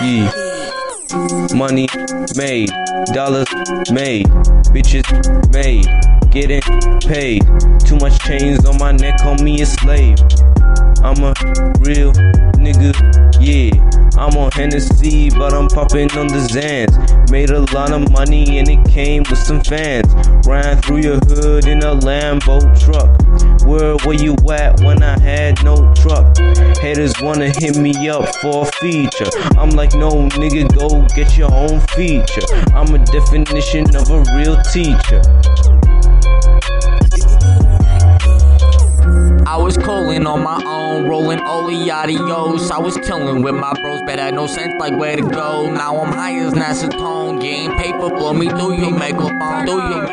Yeah. Money made, dollars made, bitches made, getting paid. Too much chains on my neck, call me a slave. I'm a real nigga, yeah. I'm on Hennessy, but I'm popping on the Zans. Made a lot of money and it came with some fans. Ran through your hood in a Lambo truck. Where were you at when I had no truck? Haters wanna hit me up for a feature. I'm like, no nigga, go get your own feature. I'm a definition of a real teacher. I was calling on my own, rolling Oliadios. I was chilling with my bros, but had no sense like where to go. Now I'm high as acetone, getting paper, blow me through your megaphone.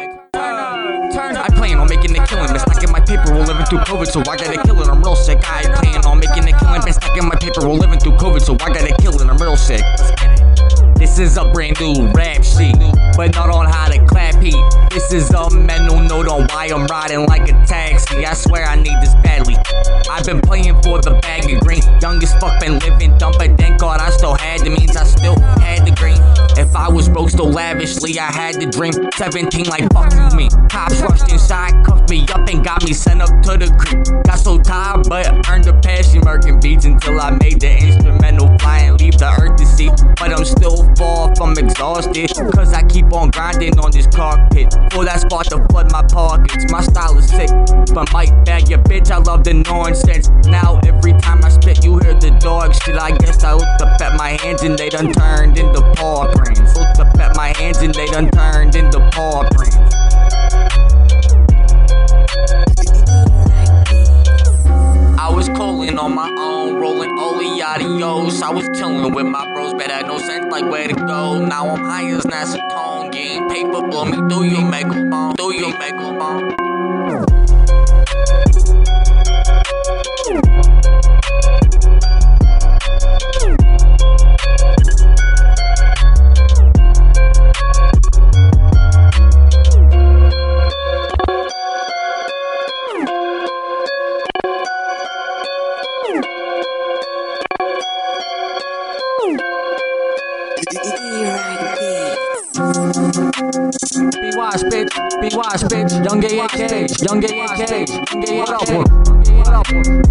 I plan on making a killing, been stacking my paper, we're living through COVID, so I gotta kill it, I'm real sick. I plan on making a killing, been stacking my paper, we're living through COVID, so I gotta kill it, I'm real sick. This is a brand new rap sheet, but not on how to clap heat. This is a mental note on why I'm riding like a taxi. I swear I need this badly. I've been playing for the bag of green. Young as fuck, been living dumb, but thank God I still had the means. I still had the green. If I was broke so lavishly, I had the dream. 17 like fuck you mean. Cops rushed inside, cuffed me up and got me sent up to the creek. Got so tired, but earned a passion, murking beats until I made the instrumental fly and leave the earth to see. But I'm still far from exhausted, cause I keep on grinding on this cockpit. For that spot to flood my pockets, my style is sick. But might bag your bitch, I love the nonsense. Now every time I spit, you hear the dog shit. I guess I looked up at my hands and they done turned into paw prints. Looked up at my hands and they done turned into paw prints. I was calling on my own, rolling Oliadios. I was chilling with my bros, but had no sense like where to go. Now I'm high as acetone, getting paper, blow me through your megaphone, through your megaphone. Be wise, bitch. Be wise, bitch. Young AAK. Young AAK. What up,